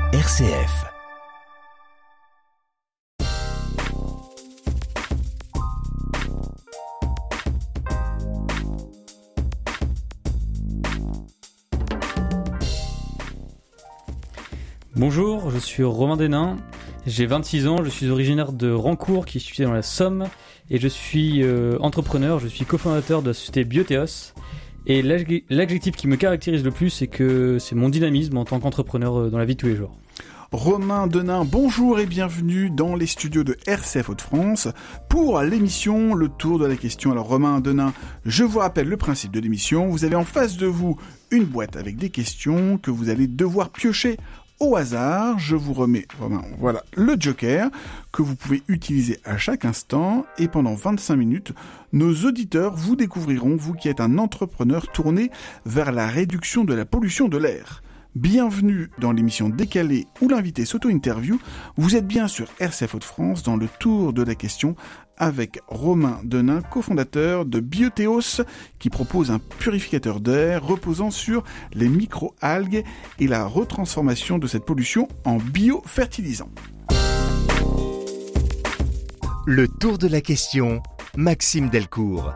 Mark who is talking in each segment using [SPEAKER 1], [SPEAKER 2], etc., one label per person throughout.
[SPEAKER 1] RCF.
[SPEAKER 2] Bonjour, je suis Romain Denain, j'ai 26 ans, je suis originaire de Rancourt qui est situé dans la Somme et je suis entrepreneur, je suis cofondateur de la société Bioteos et l'adjectif qui me caractérise le plus c'est que c'est mon dynamisme en tant qu'entrepreneur dans la vie de tous les jours.
[SPEAKER 3] Romain Denain, bonjour et bienvenue dans les studios de RCF Hauts-de-France pour l'émission Le Tour de la question. Alors Romain Denain, je vous rappelle le principe de l'émission, vous avez en face de vous une boîte avec des questions que vous allez devoir piocher au hasard. Je vous remets, voilà, le joker que vous pouvez utiliser à chaque instant et pendant 25 minutes, nos auditeurs vous découvriront, vous qui êtes un entrepreneur tourné vers la réduction de la pollution de l'air. Bienvenue dans l'émission Décalée où l'invité s'auto-interview. Vous êtes bien sur RCF Hauts-de-France dans le Tour de la question avec Romain Denain, cofondateur de Bioteos, qui propose un purificateur d'air reposant sur les micro-algues et la retransformation de cette pollution en biofertilisant.
[SPEAKER 1] Le Tour de la question, Maxime Delcourt.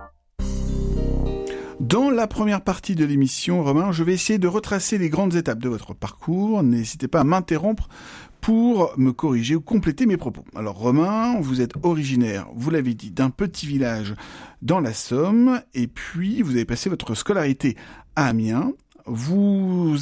[SPEAKER 3] Dans la première partie de l'émission, Romain, je vais essayer de retracer les grandes étapes de votre parcours. N'hésitez pas à m'interrompre pour me corriger ou compléter mes propos. Alors Romain, vous êtes originaire, vous l'avez dit, d'un petit village dans la Somme, et puis vous avez passé votre scolarité à Amiens. Vous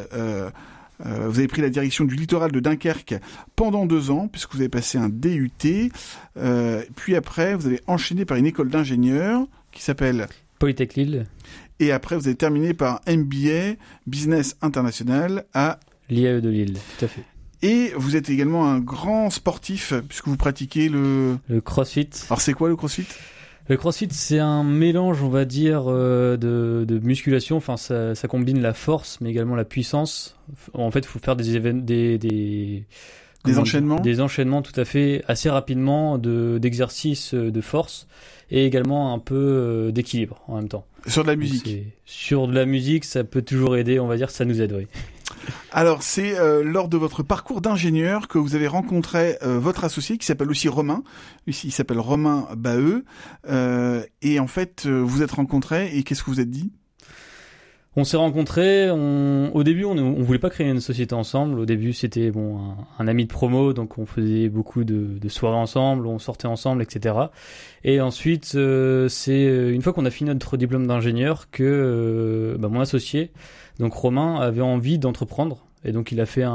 [SPEAKER 3] avez pris la direction du littoral de Dunkerque pendant 2 ans, puisque vous avez passé un DUT. Puis après, vous avez enchaîné par une école d'ingénieur qui s'appelle
[SPEAKER 2] Polytech Lille.
[SPEAKER 3] Et après, vous avez terminé par un MBA Business International à
[SPEAKER 2] l'IAE de Lille, tout à fait.
[SPEAKER 3] Et vous êtes également un grand sportif, puisque vous pratiquez le
[SPEAKER 2] CrossFit.
[SPEAKER 3] Alors c'est quoi le CrossFit ?
[SPEAKER 2] Le CrossFit, c'est un mélange, on va dire, de musculation. Enfin, ça combine la force, mais également la puissance. En fait, il faut faire des enchaînements. Des enchaînements, tout à fait, assez rapidement, d'exercices de force et également un peu d'équilibre en même temps.
[SPEAKER 3] Sur de la musique.
[SPEAKER 2] Sur de la musique, ça peut toujours aider, on va dire, ça nous aide, oui.
[SPEAKER 3] Alors, c'est lors de votre parcours d'ingénieur que vous avez rencontré votre associé qui s'appelle aussi Romain. Il s'appelle Romain Baheux. Et en fait, vous êtes rencontrés et qu'est-ce que vous êtes dit ?
[SPEAKER 2] On s'est rencontrés, au début on voulait pas créer une société ensemble. Au début c'était un ami de promo, donc on faisait beaucoup de soirées ensemble, on sortait ensemble, etc. Et ensuite c'est une fois qu'on a fini notre diplôme d'ingénieur que mon associé, donc Romain, avait envie d'entreprendre. Et donc il a fait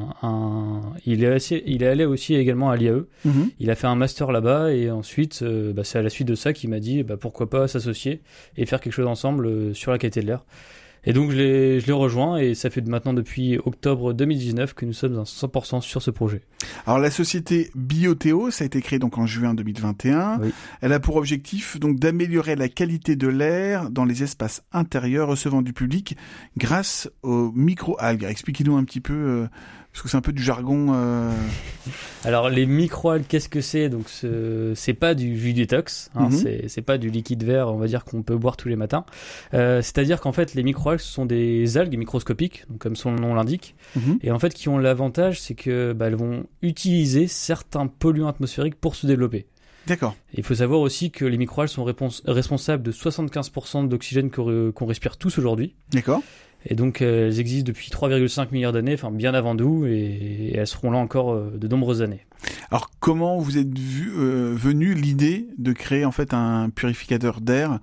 [SPEAKER 2] il est allé aussi également à l'IAE. Il a fait un master là-bas et ensuite c'est à la suite de ça qu'il m'a dit pourquoi pas s'associer et faire quelque chose ensemble sur la qualité de l'air. Et donc je l'ai rejoint et ça fait maintenant depuis octobre 2019 que nous sommes à 100% sur ce projet.
[SPEAKER 3] Alors la société Bioteos a été créée donc en juin 2021. Oui. Elle a pour objectif donc d'améliorer la qualité de l'air dans les espaces intérieurs recevant du public grâce aux micro-algues. Expliquez-nous un petit peu parce que c'est un peu du jargon.
[SPEAKER 2] Alors les micro-algues, qu'est-ce que c'est ? Donc c'est pas du jus détox, c'est pas du liquide vert, on va dire qu'on peut boire tous les matins. C'est-à-dire qu'en fait les micro-algues ce sont des algues microscopiques, donc comme son nom l'indique, et en fait qui ont l'avantage c'est que elles vont utiliser certains polluants atmosphériques pour se développer.
[SPEAKER 3] D'accord.
[SPEAKER 2] Il faut savoir aussi que les micro-algues sont responsables de 75% d'oxygène qu'on respire tous aujourd'hui. D'accord. Et donc elles existent depuis 3,5 milliards d'années, enfin bien avant nous, et elles seront là encore de nombreuses années.
[SPEAKER 3] Alors comment vous êtes venu l'idée de créer en fait un purificateur d'air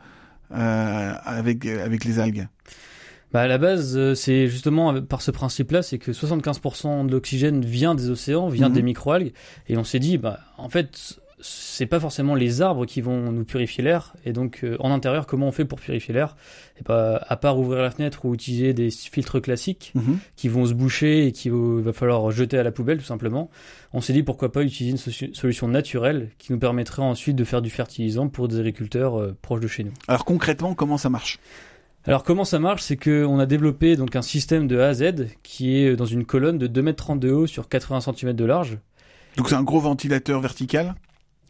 [SPEAKER 3] avec les algues ?
[SPEAKER 2] À la base, c'est justement par ce principe-là, c'est que 75% de l'oxygène vient des océans, vient des micro-algues, et on s'est dit, en fait, c'est pas forcément les arbres qui vont nous purifier l'air, et donc en intérieur, comment on fait pour purifier l'air ? Et à part ouvrir la fenêtre ou utiliser des filtres classiques qui vont se boucher et qu'il va falloir jeter à la poubelle tout simplement, on s'est dit pourquoi pas utiliser une solution naturelle qui nous permettrait ensuite de faire du fertilisant pour des agriculteurs proches de chez nous.
[SPEAKER 3] Alors concrètement, comment ça marche ?
[SPEAKER 2] Alors comment ça marche, c'est qu'on a développé donc un système de A à Z qui est dans une colonne de 2,30 m de haut sur 80 cm de large.
[SPEAKER 3] Donc c'est un gros ventilateur vertical ?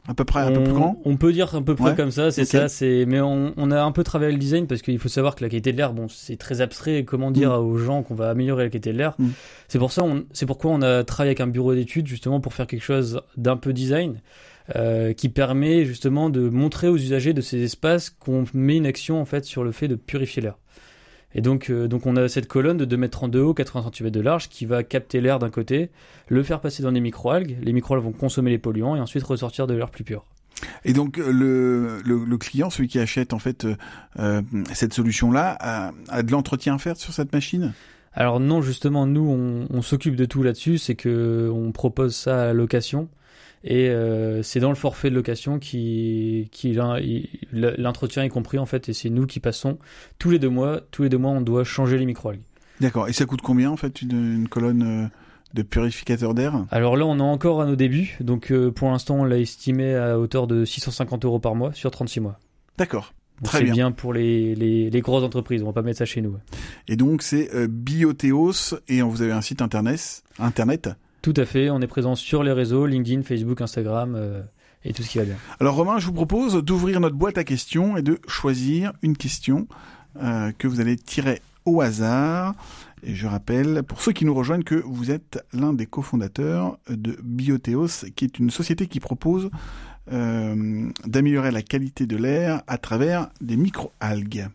[SPEAKER 3] À peu près, un peu plus grand.
[SPEAKER 2] On peut dire un peu près
[SPEAKER 3] Ouais.
[SPEAKER 2] comme ça, c'est
[SPEAKER 3] Ok.
[SPEAKER 2] ça. Mais on a un peu travaillé le design parce qu'il faut savoir que la qualité de l'air, bon, c'est très abstrait. Et comment dire aux gens qu'on va améliorer la qualité de l'air. C'est pourquoi on a travaillé avec un bureau d'études justement pour faire quelque chose d'un peu design. Qui permet justement de montrer aux usagers de ces espaces qu'on met une action en fait sur le fait de purifier l'air. Et donc on a cette colonne de 2,30 m de haut, 80 cm de large qui va capter l'air d'un côté, le faire passer dans des microalgues. Les microalgues vont consommer les polluants et ensuite ressortir de l'air plus pur.
[SPEAKER 3] Et donc le client, celui qui achète en fait cette solution-là, a de l'entretien à faire sur cette machine?
[SPEAKER 2] Alors non, justement, nous on s'occupe de tout là-dessus, c'est que on propose ça à la location. Et c'est dans le forfait de location l'entretien est compris en fait, et c'est nous qui passons tous les 2 mois. Tous les 2 mois, on doit changer les microalgues.
[SPEAKER 3] D'accord. Et ça coûte combien en fait une colonne de purificateur d'air?
[SPEAKER 2] Alors là, on est encore à nos débuts, donc pour l'instant, on l'a estimé à hauteur de 650 € par mois sur 36 mois.
[SPEAKER 3] D'accord.
[SPEAKER 2] Donc
[SPEAKER 3] Très
[SPEAKER 2] c'est
[SPEAKER 3] bien.
[SPEAKER 2] bien pour les grosses entreprises, on va pas mettre ça chez nous.
[SPEAKER 3] Et donc c'est Bioteos, et vous avez un site internet.
[SPEAKER 2] Tout à fait, on est présent sur les réseaux, LinkedIn, Facebook, Instagram, et tout ce qui va bien.
[SPEAKER 3] Alors Romain, je vous propose d'ouvrir notre boîte à questions et de choisir une question que vous allez tirer au hasard. Et je rappelle, pour ceux qui nous rejoignent, que vous êtes l'un des cofondateurs de Bioteos, qui est une société qui propose d'améliorer la qualité de l'air à travers des micro-algues.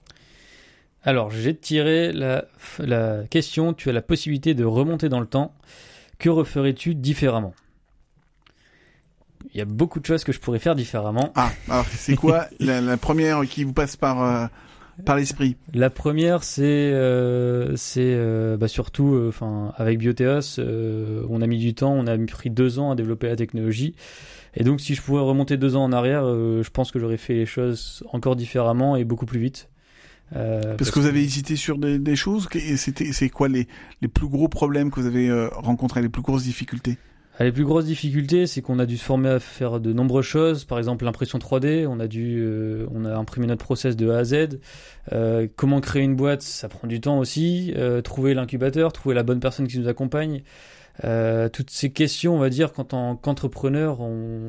[SPEAKER 2] Alors, j'ai tiré la question, tu as la possibilité de remonter dans le temps. Que referais-tu différemment ? Il y a beaucoup de choses que je pourrais faire différemment.
[SPEAKER 3] Ah, alors c'est quoi la première qui vous passe par l'esprit ?
[SPEAKER 2] La première, c'est surtout, avec Bioteos, on a mis du temps, on a pris 2 ans à développer la technologie. Et donc, si je pouvais remonter 2 ans en arrière, je pense que j'aurais fait les choses encore différemment et beaucoup plus vite.
[SPEAKER 3] Parce que vous avez hésité sur des choses. C'est quoi les plus gros problèmes que vous avez rencontrés, les plus grosses difficultés ?
[SPEAKER 2] Les plus grosses difficultés, c'est qu'on a dû se former à faire de nombreuses choses. Par exemple, l'impression 3D. On a imprimé notre process de A à Z. Comment créer une boîte, ça prend du temps aussi. Trouver l'incubateur, trouver la bonne personne qui nous accompagne. Toutes ces questions, on va dire, qu'entrepreneur,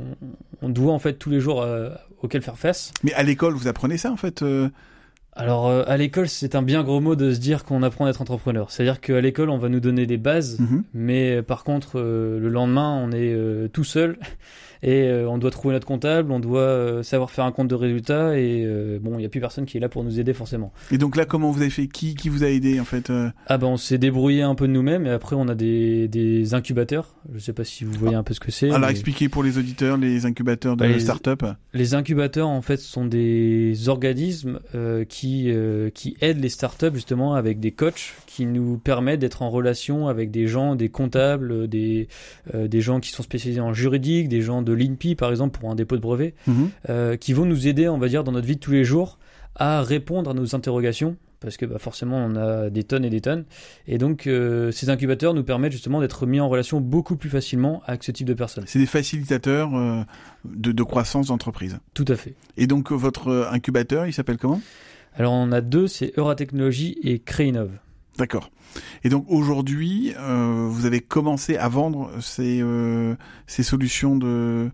[SPEAKER 2] on doit en fait tous les jours auxquelles faire face.
[SPEAKER 3] Mais à l'école, vous apprenez ça en fait
[SPEAKER 2] Alors, à l'école, c'est un bien gros mot de se dire qu'on apprend à être entrepreneur. C'est-à-dire qu'à l'école, on va nous donner des bases, mais par contre, le lendemain, on est tout seul et on doit trouver notre comptable, on doit savoir faire un compte de résultats et il n'y a plus personne qui est là pour nous aider forcément.
[SPEAKER 3] Et donc là, comment vous avez fait ? Qui vous a aidé en fait
[SPEAKER 2] On s'est débrouillé un peu de nous-mêmes et après, on a des incubateurs. Je sais pas si vous voyez un peu ce que c'est.
[SPEAKER 3] Alors, expliquez pour les auditeurs les incubateurs de start-up.
[SPEAKER 2] Les incubateurs, en fait, sont des organismes qui aident les startups justement avec des coachs qui nous permettent d'être en relation avec des gens, des comptables, des gens qui sont spécialisés en juridique, des gens de l'INPI par exemple pour un dépôt de brevet, qui vont nous aider, on va dire, dans notre vie de tous les jours à répondre à nos interrogations. Parce que forcément on a des tonnes et des tonnes et donc ces incubateurs nous permettent justement d'être mis en relation beaucoup plus facilement avec ce type de personnes.
[SPEAKER 3] C'est des facilitateurs de croissance d'entreprise.
[SPEAKER 2] Tout à fait.
[SPEAKER 3] Et donc votre incubateur, il s'appelle comment ?
[SPEAKER 2] Alors on a 2, c'est Euratechnologie et Créinov.
[SPEAKER 3] D'accord. Et donc aujourd'hui, vous avez commencé à vendre ces solutions de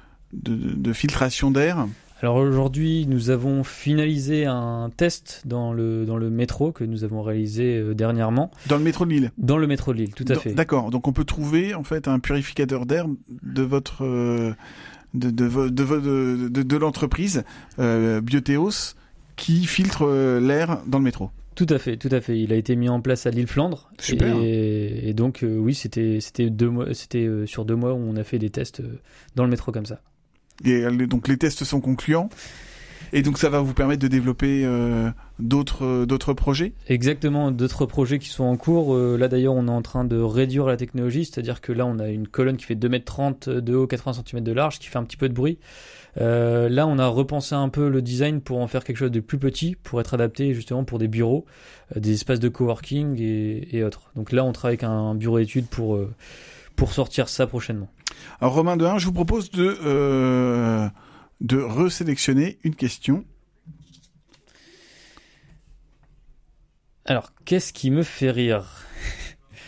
[SPEAKER 3] filtration d'air ?
[SPEAKER 2] Alors aujourd'hui, nous avons finalisé un test dans le métro que nous avons réalisé dernièrement.
[SPEAKER 3] Dans le métro de Lille ?
[SPEAKER 2] Dans le métro de Lille, tout à fait.
[SPEAKER 3] D'accord. Donc on peut trouver en fait un purificateur d'air de votre de l'entreprise Bioteos qui filtre l'air dans le métro.
[SPEAKER 2] Tout à fait. Il a été mis en place à Lille-Flandre.
[SPEAKER 3] Super.
[SPEAKER 2] Et donc oui, c'était sur 2 mois où on a fait des tests dans le métro comme ça.
[SPEAKER 3] Et donc les tests sont concluants. Et donc ça va vous permettre de développer d'autres projets ?
[SPEAKER 2] Exactement, d'autres projets qui sont en cours. Là d'ailleurs, on est en train de réduire la technologie, c'est-à-dire que là on a une colonne qui fait 2,30 m de haut, 80 cm de large, qui fait un petit peu de bruit. Là on a repensé un peu le design pour en faire quelque chose de plus petit, pour être adapté justement pour des bureaux, des espaces de coworking et autres. Donc là on travaille avec un bureau d'études pour sortir ça prochainement.
[SPEAKER 3] Alors Romain Dehain, je vous propose de resélectionner une question.
[SPEAKER 2] Alors, qu'est-ce qui me fait rire ?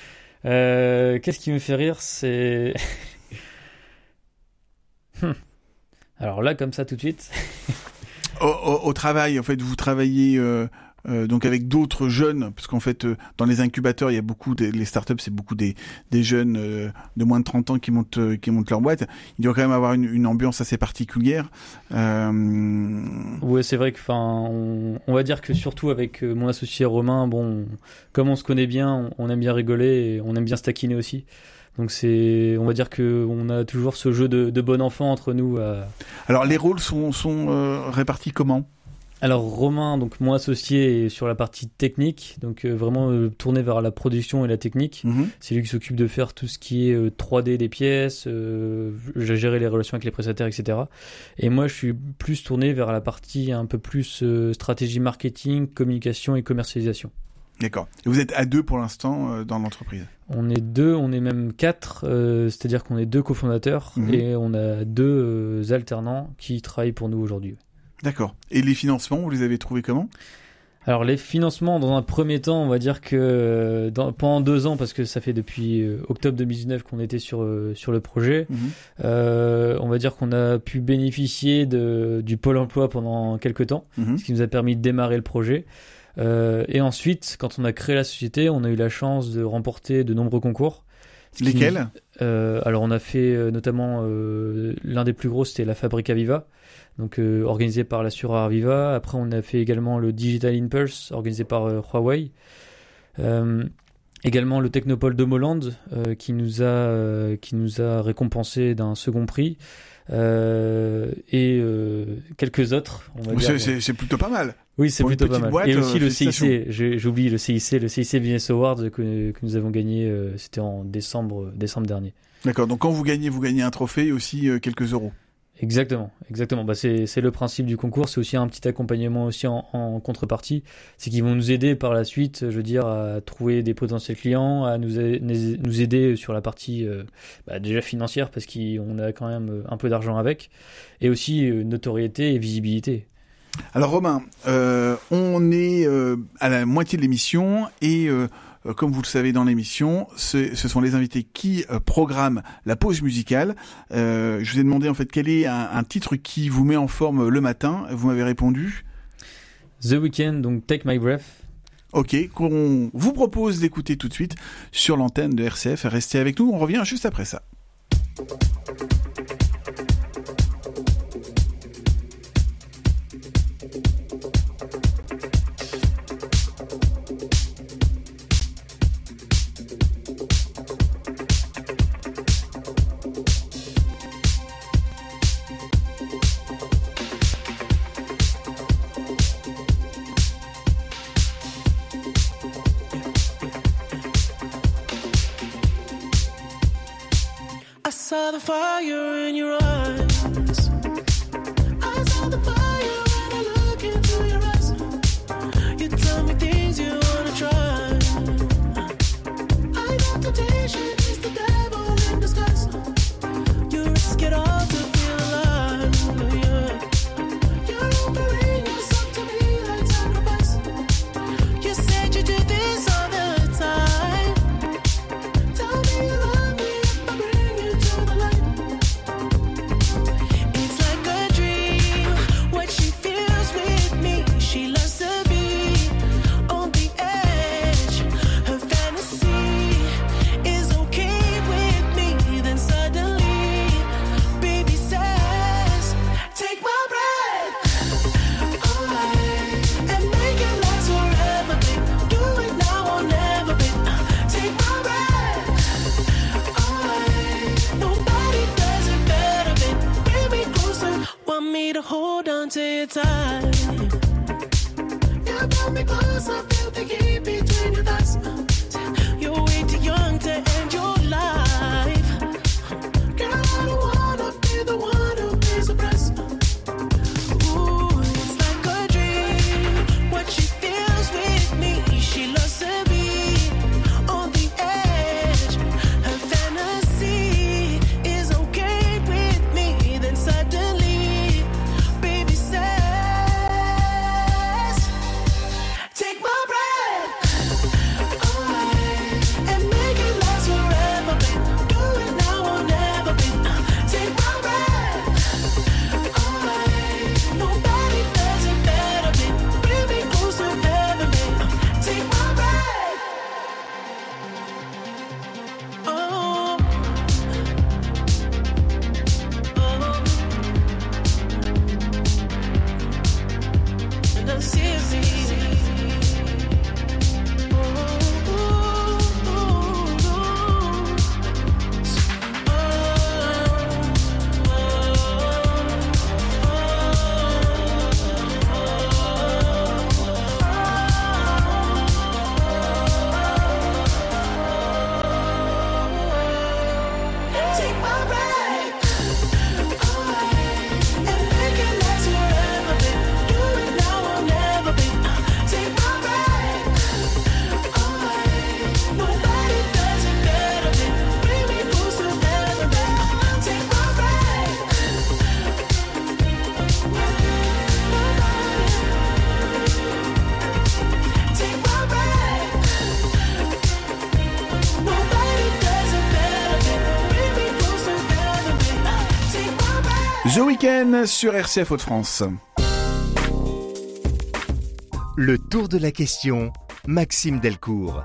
[SPEAKER 2] Qu'est-ce qui me fait rire, c'est... Alors là, comme ça, tout de suite.
[SPEAKER 3] Au travail, en fait, vous travaillez donc avec d'autres jeunes, parce qu'en fait, dans les incubateurs, il y a les startups, c'est beaucoup des jeunes de moins de 30 ans qui montent leur boîte. Il doit quand même avoir une ambiance assez particulière.
[SPEAKER 2] Ouais, c'est vrai que, on va dire que surtout avec mon associé Romain, bon, comme on se connaît bien, on aime bien rigoler et on aime bien se taquiner aussi. Donc on va dire que on a toujours ce jeu de bon enfant entre nous.
[SPEAKER 3] Alors les rôles sont répartis comment ?
[SPEAKER 2] Alors Romain, donc mon associé, est sur la partie technique, donc vraiment tourné vers la production et la technique.
[SPEAKER 3] Mm-hmm.
[SPEAKER 2] C'est lui qui s'occupe de faire tout ce qui est 3D des pièces, gérer les relations avec les prestataires, etc. Et moi, je suis plus tourné vers la partie un peu plus stratégie marketing, communication et commercialisation.
[SPEAKER 3] D'accord. Et vous êtes à 2 pour l'instant dans l'entreprise ?
[SPEAKER 2] On est 2, on est même 4, c'est-à-dire qu'on est 2 cofondateurs et on a 2 alternants qui travaillent pour nous aujourd'hui.
[SPEAKER 3] D'accord. Et les financements, vous les avez trouvés comment ?
[SPEAKER 2] Alors les financements, dans un premier temps, on va dire que pendant 2 ans, parce que ça fait depuis octobre 2019 qu'on était sur le projet, on va dire qu'on a pu bénéficier du Pôle emploi pendant quelques temps, ce qui nous a permis de démarrer le projet. Et ensuite, quand on a créé la société, on a eu la chance de remporter de nombreux concours.
[SPEAKER 3] Lesquels ?
[SPEAKER 2] Alors on a fait notamment l'un des plus gros, c'était la Fabrica Viva, donc organisé par l'assureur Arviva. Après on a fait également le Digital Impulse organisé par Huawei. Également le Technopole de Moland qui nous a récompensé d'un second prix. Et quelques autres, on va dire.
[SPEAKER 3] C'est plutôt pas mal.
[SPEAKER 2] Oui, c'est plutôt pas mal.
[SPEAKER 3] Boîte,
[SPEAKER 2] et aussi le CIC, j'oublie le CIC Business Awards que nous avons gagné, c'était en décembre dernier.
[SPEAKER 3] D'accord, donc quand vous gagnez un trophée et aussi quelques euros.
[SPEAKER 2] Exactement. Bah c'est le principe du concours, c'est aussi un petit accompagnement aussi en contrepartie, c'est qu'ils vont nous aider par la suite, je veux dire, à trouver des potentiels clients, à nous aider sur la partie déjà financière parce qu'on a quand même un peu d'argent avec, et aussi notoriété et visibilité.
[SPEAKER 3] Alors Romain, on est à la moitié de l'émission et comme vous le savez dans l'émission, ce sont les invités qui programment la pause musicale. Je vous ai demandé en fait quel est un titre qui vous met en forme le matin. Vous m'avez répondu
[SPEAKER 2] The Weeknd, donc Take My Breath.
[SPEAKER 3] Ok, qu'on vous propose d'écouter tout de suite sur l'antenne de RCF. Restez avec nous, on revient juste après ça.
[SPEAKER 4] I saw the fire in your eyes. I saw the fire when I look into your eyes. You tell me things you wanna try. I know temptation is the devil in disguise. You risk it all to feel alive. Yeah. You're offering yourself to me like sacrifice. You said you do this all the time. Tell me you love me if I bring you to the light. It's like a dream, what she feels with me. She loves to be on the edge. Her fantasy is okay with me. Then suddenly, baby says, take my breath away and make it last forever, babe. Do it now or never, babe. Take my breath away. Nobody does it better, babe. Bring me closer. Want me to hold on to you tight. You brought me closer, feel the heat between your thighs. You're way too young to end your life. Girl, I don't wanna be the one who pays the price. Ooh, it's like a dream, what she feels with me. She loves to be on the edge. Her fantasy is okay with me. Then suddenly, baby says,
[SPEAKER 3] The Weeknd sur RCF Hauts-de-France.
[SPEAKER 1] Le tour de la question, Maxime Delcourt.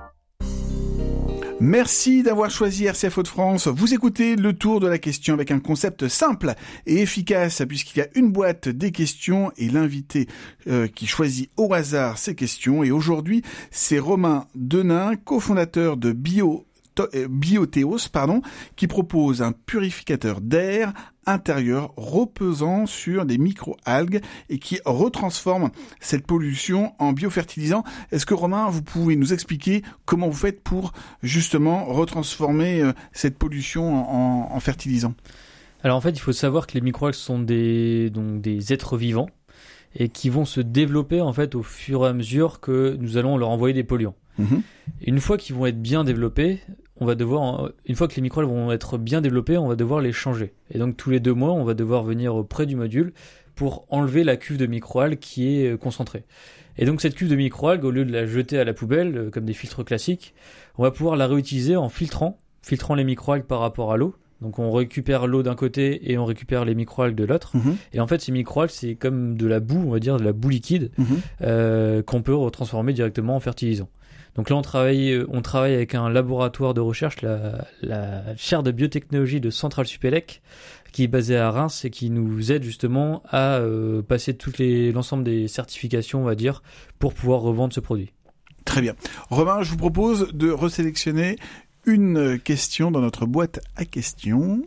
[SPEAKER 3] Merci d'avoir choisi RCF Hauts-de-France. Vous écoutez le tour de la question avec un concept simple et efficace puisqu'il y a une boîte des questions et l'invité qui choisit au hasard ces questions. Et aujourd'hui, c'est Romain Denain, cofondateur de Bioteos, qui propose un purificateur d'air intérieur reposant sur des micro-algues et qui retransforme cette pollution en biofertilisant. Est-ce que Romain, vous pouvez nous expliquer comment vous faites pour justement retransformer cette pollution en fertilisant ?
[SPEAKER 2] Alors en fait, il faut savoir que les micro-algues sont des êtres vivants et qui vont se développer en fait au fur et à mesure que nous allons leur envoyer des polluants. Et une fois qu'ils vont être bien développés, une fois que les micro-algues vont être bien développés, on va devoir les changer. Et donc tous les 2 mois, on va devoir venir près du module pour enlever la cuve de micro-algues qui est concentrée. Et donc cette cuve de micro-algues, au lieu de la jeter à la poubelle, comme des filtres classiques, on va pouvoir la réutiliser en filtrant les micro-algues par rapport à l'eau. Donc on récupère l'eau d'un côté et on récupère les micro-algues de l'autre. Et en fait, ces micro-algues, c'est comme de la boue, on va dire de la boue liquide, qu'on peut retransformer directement en fertilisant. Donc là, on travaille avec un laboratoire de recherche, la chaire de biotechnologie de Centrale Supélec, qui est basée à Reims et qui nous aide justement à passer l'ensemble des certifications, on va dire, pour pouvoir revendre ce produit.
[SPEAKER 3] Très bien. Romain, je vous propose de resélectionner une question dans notre boîte à questions.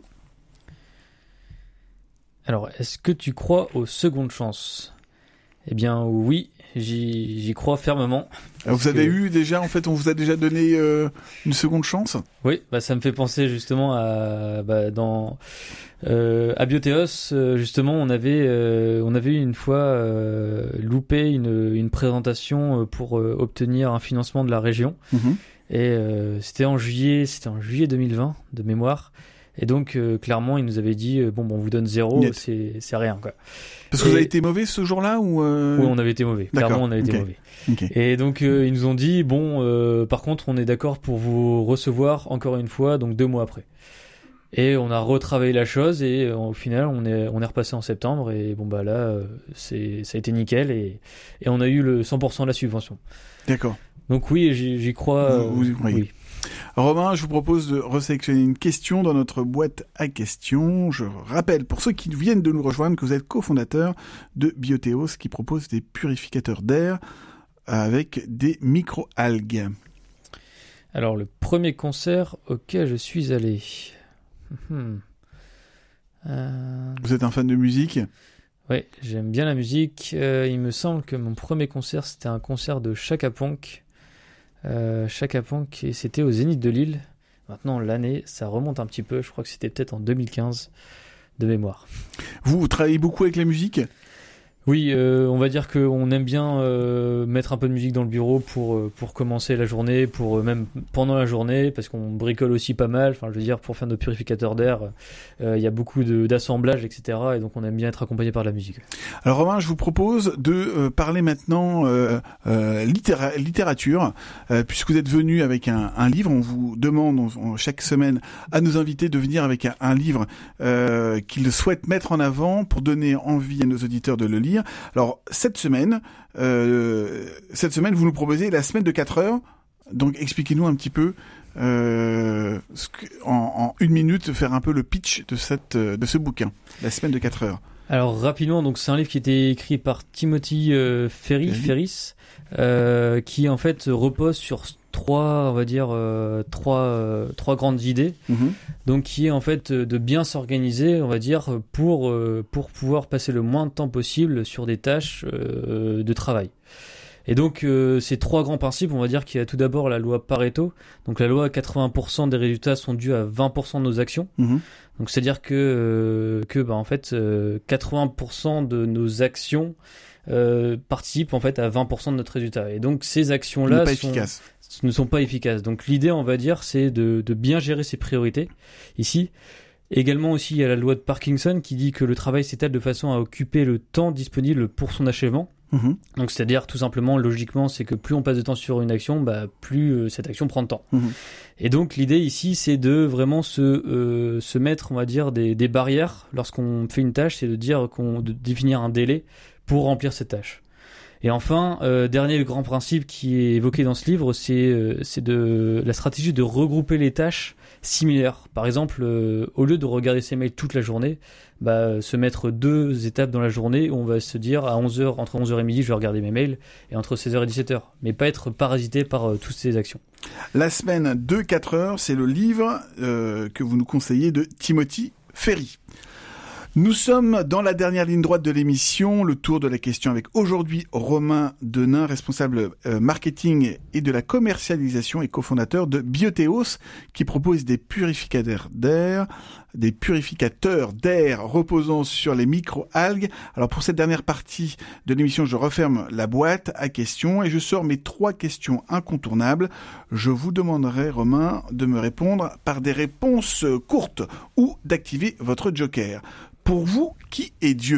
[SPEAKER 2] Alors, est-ce que tu crois aux secondes chances ? Eh bien, oui, j'y crois fermement.
[SPEAKER 3] Alors vous avez eu déjà, en fait, on vous a déjà donné une seconde chance ?
[SPEAKER 2] Oui, ça me fait penser justement à Bioteos, justement, on avait une fois loupé une présentation pour obtenir un financement de la région. Et c'était en juillet 2020 de mémoire. Et donc clairement, il nous avait dit on vous donne 0, c'est rien quoi.
[SPEAKER 3] Parce que vous avez été mauvais ce jour-là ou
[SPEAKER 2] Oui, on avait été mauvais.
[SPEAKER 3] D'accord.
[SPEAKER 2] Clairement, on avait été mauvais.
[SPEAKER 3] Okay.
[SPEAKER 2] Et donc ils nous ont dit par contre, on est d'accord pour vous recevoir encore une fois, donc 2 mois après. Et on a retravaillé la chose et au final, on est repassé en septembre et là, ça a été nickel et on a eu le 100% de la subvention.
[SPEAKER 3] D'accord.
[SPEAKER 2] Donc oui, j'y crois. Oui.
[SPEAKER 3] Romain, je vous propose de resélectionner une question dans notre boîte à questions. Je rappelle, pour ceux qui viennent de nous rejoindre, que vous êtes cofondateur de Bioteos, qui propose des purificateurs d'air avec des micro-algues.
[SPEAKER 2] Alors, le premier concert auquel je suis allé.
[SPEAKER 3] Vous êtes un fan de musique ?
[SPEAKER 2] Oui, j'aime bien la musique. Il me semble que mon premier concert, c'était un concert de Chaka Ponk. Chaka Ponk, et c'était au Zénith de Lille. Maintenant, l'année, ça remonte un petit peu. Je crois que c'était peut-être en 2015 de mémoire.
[SPEAKER 3] Vous travaillez beaucoup avec la musique ?
[SPEAKER 2] Oui, on va dire qu'on aime bien mettre un peu de musique dans le bureau pour commencer la journée, pour même pendant la journée, parce qu'on bricole aussi pas mal. Enfin, je veux dire, pour faire nos purificateurs d'air, il y a beaucoup d'assemblages, etc. Et donc, on aime bien être accompagné par la musique. Alors,
[SPEAKER 3] Romain, je vous propose de parler maintenant littérature, puisque vous êtes venu avec un livre. On vous demande chaque semaine à nos invités de venir avec un livre qu'ils souhaitent mettre en avant pour donner envie à nos auditeurs de le lire. Alors, cette semaine, vous nous proposez la semaine de 4 heures. Donc, expliquez-nous un petit peu, en 1 minute, faire un peu le pitch de ce bouquin, la semaine de 4 heures.
[SPEAKER 2] Alors, rapidement, donc, c'est un livre qui a été écrit par Timothy Ferris, qui, en fait, repose sur trois grandes idées. Donc, qui est, en fait, de bien s'organiser, on va dire, pour pouvoir passer le moins de temps possible sur des tâches de travail. Et donc, ces 3 grands principes, on va dire qu'il y a tout d'abord la loi Pareto. Donc, la loi, 80% des résultats sont dus à 20% de nos actions. Donc, c'est-à-dire que en fait, 80% de nos actions participent en fait à 20% de notre résultat. Et donc, ces actions-là ne sont pas efficaces. Donc, l'idée, on va dire, c'est de bien gérer ses priorités ici. Également aussi, il y a la loi de Parkinson qui dit que le travail s'étale de façon à occuper le temps disponible pour son achèvement.
[SPEAKER 3] Mhm.
[SPEAKER 2] Donc c'est-à-dire tout simplement, logiquement, c'est que plus on passe de temps sur une action, bah, plus cette action prend de temps.
[SPEAKER 3] Mhm.
[SPEAKER 2] Et donc l'idée ici, c'est de vraiment se mettre, on va dire, des barrières lorsqu'on fait une tâche, c'est de définir un délai pour remplir cette tâche. Et enfin, dernier grand principe qui est évoqué dans ce livre, c'est de la stratégie de regrouper les tâches similaires. Par exemple, au lieu de regarder ses mails toute la journée, se mettre 2 étapes dans la journée où on va se dire à 11h, entre 11h et midi, je vais regarder mes mails, et entre 16h et 17h. Mais pas être parasité par toutes ces actions.
[SPEAKER 3] La semaine de 4 heures, c'est le livre que vous nous conseillez de Timothy Ferry. Nous sommes dans la dernière ligne droite de l'émission, le tour de la question avec aujourd'hui Romain Denain, responsable marketing et de la commercialisation et cofondateur de Bioteos, qui propose des purificateurs d'air reposant sur les micro-algues. Alors pour cette dernière partie de l'émission, je referme la boîte à questions et je sors mes 3 questions incontournables. Je vous demanderai, Romain, de me répondre par des réponses courtes ou d'activer votre joker. Pour vous, qui est Dieu ?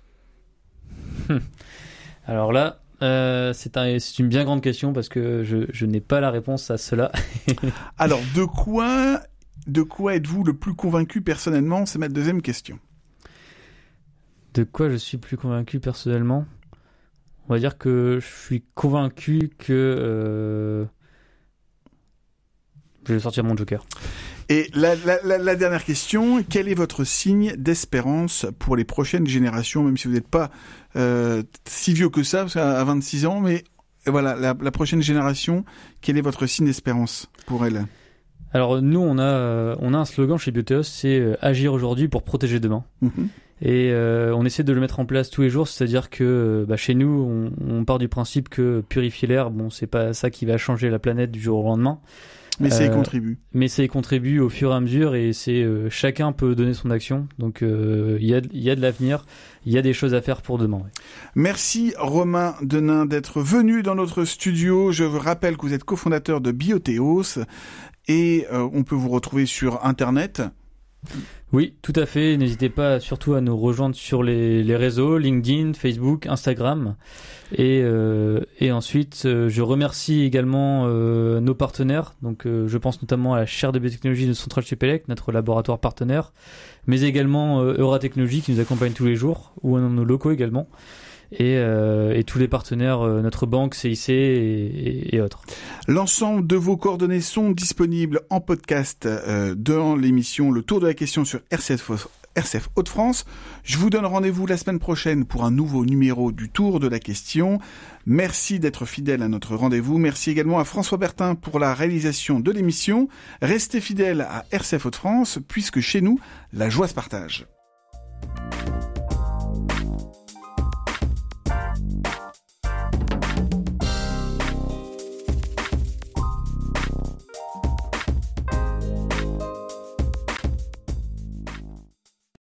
[SPEAKER 2] Alors là, c'est une bien grande question parce que je n'ai pas la réponse à cela.
[SPEAKER 3] Alors, de quoi êtes-vous le plus convaincu personnellement ? C'est ma deuxième question.
[SPEAKER 2] De quoi je suis plus convaincu personnellement ? On va dire que je suis convaincu que... Je vais sortir mon joker.
[SPEAKER 3] Et la dernière question, quel est votre signe d'espérance pour les prochaines générations, même si vous n'êtes pas si vieux que ça, parce qu'à 26 ans, mais voilà, la prochaine génération, quel est votre signe d'espérance pour elle ?
[SPEAKER 2] Alors nous, on a un slogan chez Bioteos, c'est agir aujourd'hui pour protéger demain.
[SPEAKER 3] Mm-hmm.
[SPEAKER 2] Et on essaie de le mettre en place tous les jours, c'est-à-dire que chez nous, on part du principe que purifier l'air, bon, c'est pas ça qui va changer la planète du jour au lendemain.
[SPEAKER 3] Mais ça y contribue.
[SPEAKER 2] Mais ça y contribue au fur et à mesure et c'est chacun peut donner son action. Donc il y a de l'avenir, il y a des choses à faire pour demain. Ouais.
[SPEAKER 3] Merci Romain Denain d'être venu dans notre studio. Je vous rappelle que vous êtes cofondateur de Bioteos et on peut vous retrouver sur Internet.
[SPEAKER 2] Oui, tout à fait. N'hésitez pas surtout à nous rejoindre sur les réseaux, LinkedIn, Facebook, Instagram. Et ensuite, je remercie également nos partenaires. Donc, je pense notamment à la chaire de biotechnologie de Centrale Supélec, notre laboratoire partenaire, mais également Euratechnologie qui nous accompagne tous les jours, ou dans nos locaux également. Et tous les partenaires, notre banque, CIC et autres. L'ensemble
[SPEAKER 3] de vos coordonnées sont disponibles en podcast dans l'émission Le Tour de la question sur RCF Hauts-de-France. Je vous donne rendez-vous la semaine prochaine pour un nouveau numéro du Tour de la question. Merci d'être fidèle à notre rendez-vous. Merci également à François Bertin pour la réalisation de l'émission. Restez fidèles à RCF Hauts-de-France puisque chez nous, la joie se partage.